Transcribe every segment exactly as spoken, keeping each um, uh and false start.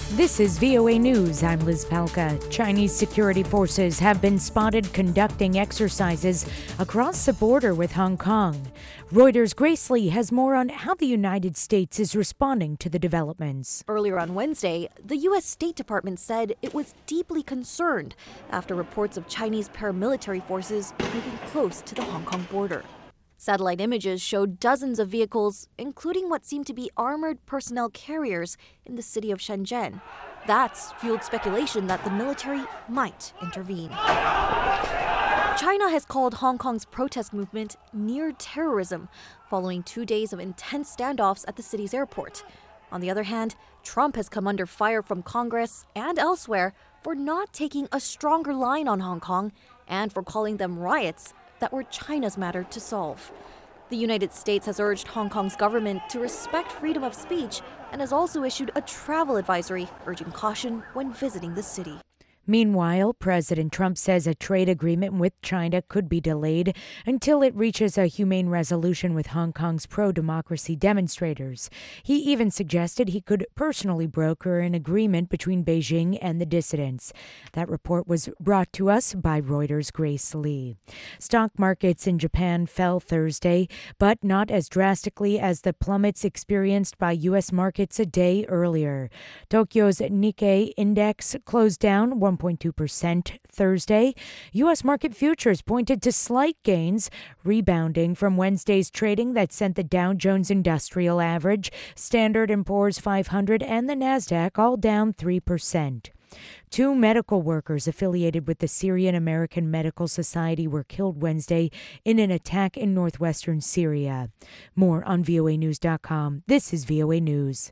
This is V O A News. I'm Liz Palka. Chinese security forces have been spotted conducting exercises across the border with Hong Kong. Reuters' Grace Lee has more on how the United States is responding to the developments. Earlier on Wednesday, the U S State Department said it was deeply concerned after reports of Chinese paramilitary forces moving close to the Hong Kong border. Satellite images showed dozens of vehicles, including what seemed to be armored personnel carriers, in the city of Shenzhen. That's fueled speculation that the military might intervene. China has called Hong Kong's protest movement near terrorism, following two days of intense standoffs at the city's airport. On the other hand, Trump has come under fire from Congress and elsewhere for not taking a stronger line on Hong Kong and for calling them riots that were China's matter to solve. The United States has urged Hong Kong's government to respect freedom of speech and has also issued a travel advisory urging caution when visiting the city. Meanwhile, President Trump says a trade agreement with China could be delayed until it reaches a humane resolution with Hong Kong's pro-democracy demonstrators. He even suggested he could personally broker an agreement between Beijing and the dissidents. That report was brought to us by Reuters' Grace Lee. Stock markets in Japan fell Thursday, but not as drastically as the plummets experienced by U S markets a day earlier. Tokyo's Nikkei index closed down one point two percent Thursday. U S market futures pointed to slight gains, rebounding from Wednesday's trading that sent the Dow Jones Industrial Average, Standard and Poor's five hundred, and the Nasdaq all down three percent. Two medical workers affiliated with the Syrian American Medical Society were killed Wednesday in an attack in northwestern Syria. More on V O A news dot com. This is V O A News.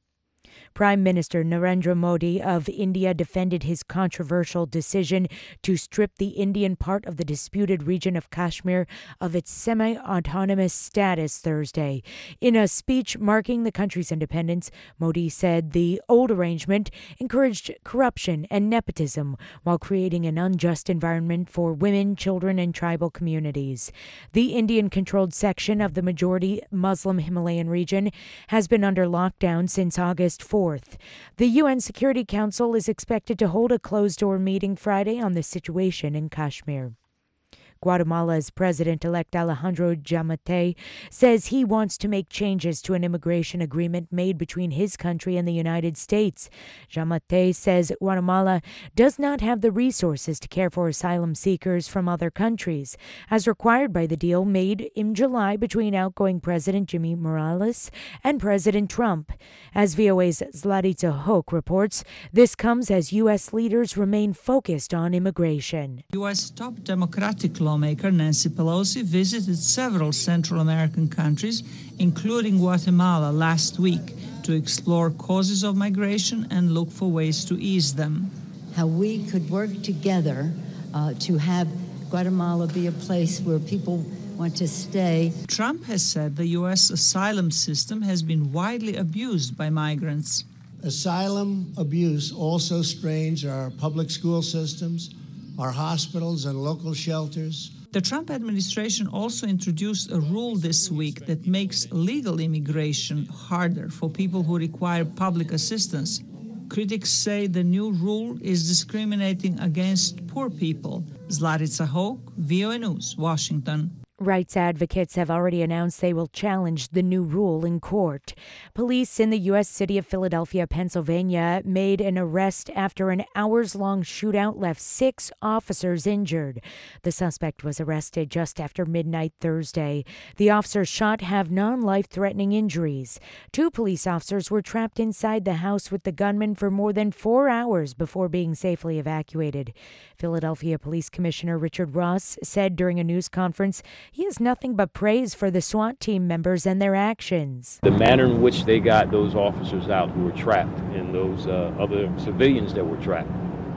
Prime Minister Narendra Modi of India defended his controversial decision to strip the Indian part of the disputed region of Kashmir of its semi-autonomous status Thursday. In a speech marking the country's independence, Modi said the old arrangement encouraged corruption and nepotism while creating an unjust environment for women, children, and tribal communities. The Indian-controlled section of the majority Muslim Himalayan region has been under lockdown since August fourth. The U N Security Council is expected to hold a closed-door meeting Friday on the situation in Kashmir. Guatemala's President-elect Alejandro Giammattei says he wants to make changes to an immigration agreement made between his country and the United States. Giammattei says Guatemala does not have the resources to care for asylum seekers from other countries, as required by the deal made in July between outgoing President Jimmy Morales and President Trump. As V O A's Zlatitsa Hoke reports, this comes as U S leaders remain focused on immigration. U S top Democratic lawmaker Nancy Pelosi visited several Central American countries, including Guatemala, last week to explore causes of migration and look for ways to ease them. How we could work together uh, to have Guatemala be a place where people want to stay. Trump has said the U S asylum system has been widely abused by migrants. Asylum abuse also strains our public school systems, our hospitals and local shelters. The Trump administration also introduced a rule this week that makes legal immigration harder for people who require public assistance. Critics say the new rule is discriminating against poor people. Zlatitsa Hoke, V O A News, Washington. Rights advocates have already announced they will challenge the new rule in court. Police in the U S city of Philadelphia, Pennsylvania, made an arrest after an hours-long shootout left six officers injured. The suspect was arrested just after midnight Thursday. The officers shot have non-life-threatening injuries. Two police officers were trapped inside the house with the gunman for more than four hours before being safely evacuated. Philadelphia Police Commissioner Richard Ross said during a news conference he has nothing but praise for the SWAT team members and their actions. The manner in which they got those officers out who were trapped and those uh, other civilians that were trapped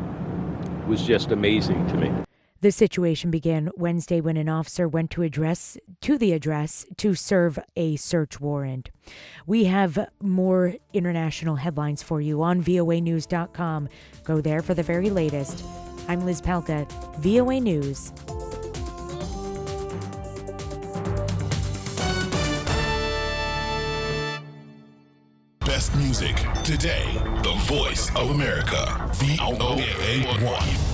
was just amazing to me. The situation began Wednesday when an officer went to address to the address to serve a search warrant. We have more international headlines for you on V O A news dot com. Go there for the very latest. I'm Liz Palka, V O A News. best music. Today, the voice of America. V O A one.